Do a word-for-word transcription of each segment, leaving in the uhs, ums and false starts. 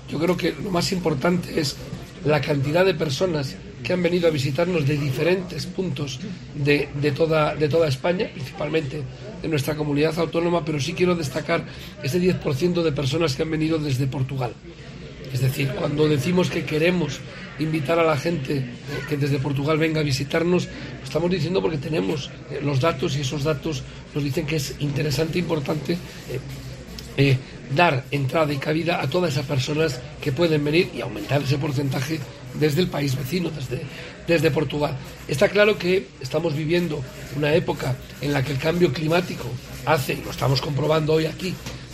yo creo que lo más importante es la cantidad de personas que han venido a visitarnos de diferentes puntos de, de, toda, de toda España, principalmente de nuestra comunidad autónoma, pero sí quiero destacar ese diez por ciento de personas que han venido desde Portugal. Es decir, cuando decimos que queremos invitar a la gente que desde Portugal venga a visitarnos, lo estamos diciendo porque tenemos los datos y esos datos nos dicen que es interesante e importante eh, eh, dar entrada y cabida a todas esas personas que pueden venir y aumentar ese porcentaje desde el país vecino, desde, desde Portugal. Está claro que estamos viviendo una época en la que el cambio climático hace, y lo estamos comprobando hoy aquí,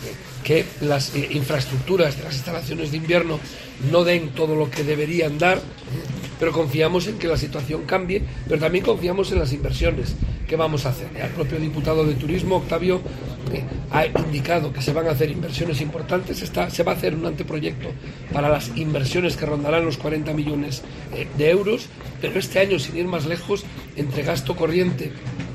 que las eh, infraestructuras de las instalaciones de invierno no den todo lo que deberían dar, pero confiamos en que la situación cambie, pero también confiamos en las inversiones que vamos a hacer. El propio diputado de Turismo, Octavio, eh, ha indicado que se van a hacer inversiones importantes. Está, se va a hacer un anteproyecto para las inversiones que rondarán los cuarenta millones eh, de euros, pero este año, sin ir más lejos, entre gasto corriente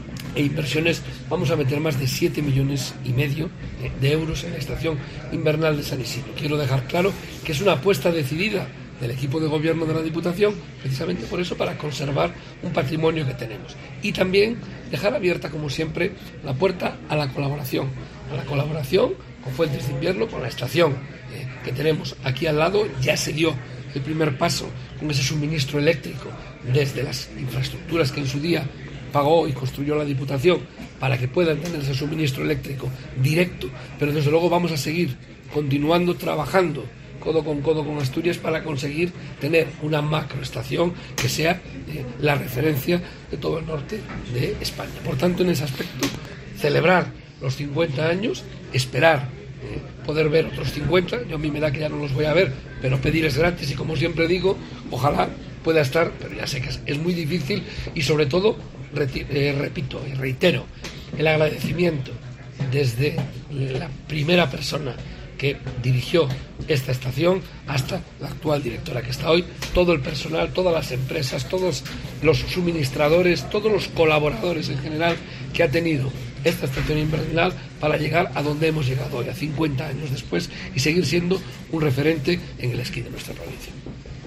e inversiones vamos a meter más de siete millones y medio de euros en la estación invernal de San Isidro. Quiero dejar claro que es una apuesta decidida del equipo de gobierno de la Diputación, precisamente por eso, para conservar un patrimonio que tenemos. Y también dejar abierta, como siempre, la puerta a la colaboración, a la colaboración con Fuentes de Invierno, con la estación eh, que tenemos aquí al lado. Ya se dio el primer paso con ese suministro eléctrico desde las infraestructuras que en su día pagó y construyó la Diputación para que puedan tener ese suministro eléctrico directo, pero desde luego vamos a seguir continuando trabajando codo con codo con Asturias para conseguir tener una macroestación que sea eh, la referencia de todo el norte de España. Por tanto, en ese aspecto, celebrar los cincuenta años, esperar eh, poder ver otros cincuenta, yo a mí me da que ya no los voy a ver, pero pedir es gratis y, como siempre digo, ojalá pueda estar, pero ya sé que es, es muy difícil, y sobre todo, reti- eh, repito y reitero, el agradecimiento desde la primera persona que dirigió esta estación hasta la actual directora que está hoy, todo el personal, todas las empresas, todos los suministradores, todos los colaboradores en general que ha tenido esta estación invernal para llegar a donde hemos llegado hoy, a cincuenta años después, y seguir siendo un referente en el esquí de nuestra provincia.